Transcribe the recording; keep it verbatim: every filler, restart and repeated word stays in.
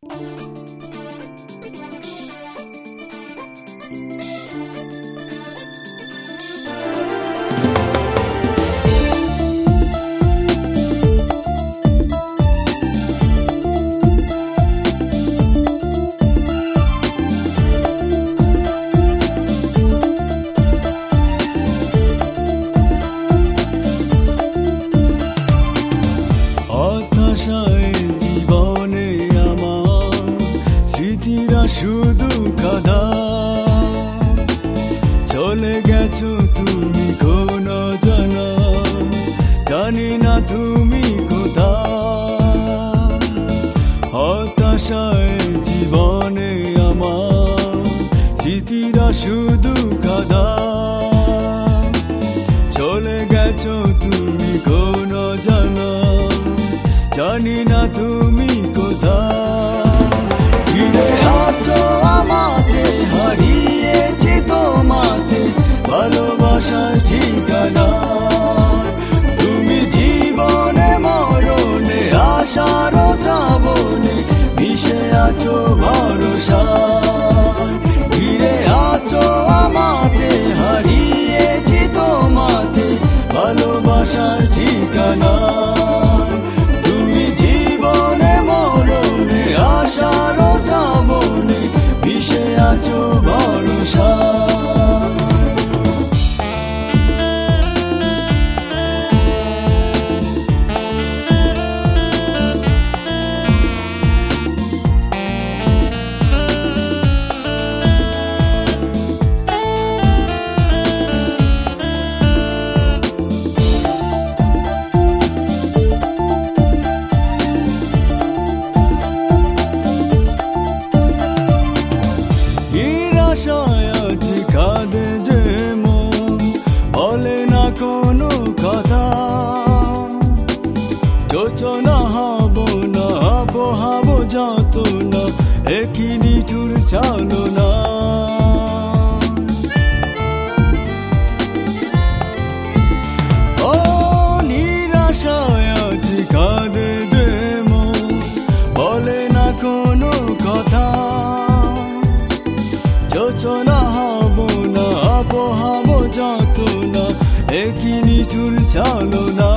জীবনে আমার স্মৃতিরা শুধু কাদা, চলে গেছো তুমি কোন জানা, জানি না তুমি কোথায়। হতাশায় জীবনে আমার স্মৃতিরা শুধু কাদা, চলে গেছো তুমি কোন জানা, জানি না তুমি কোথায়। ফিরে আছো আমাকে, হারিয়েছি তোমাকে, ভালোবাসার ঠিকানা। তুমি জীবনে মরণে আশার শ্রাবণে মিশে আছো ভরসায়। ফিরে আছো আমাকে, হারিয়েছি তোমাকে, ভালোবাসার ঠিকানা। কাঁদে যে মন, বলে না কোনো কথা, যোচনা হব না হবো হবো যত না, একই নিঠুর চালো না। ও নিরাশায় আছি কাঁদে যে মন, বলে না কোনো কথা, যোচনা হব না হবো হবো যত না, একই নিঠুর চালো না।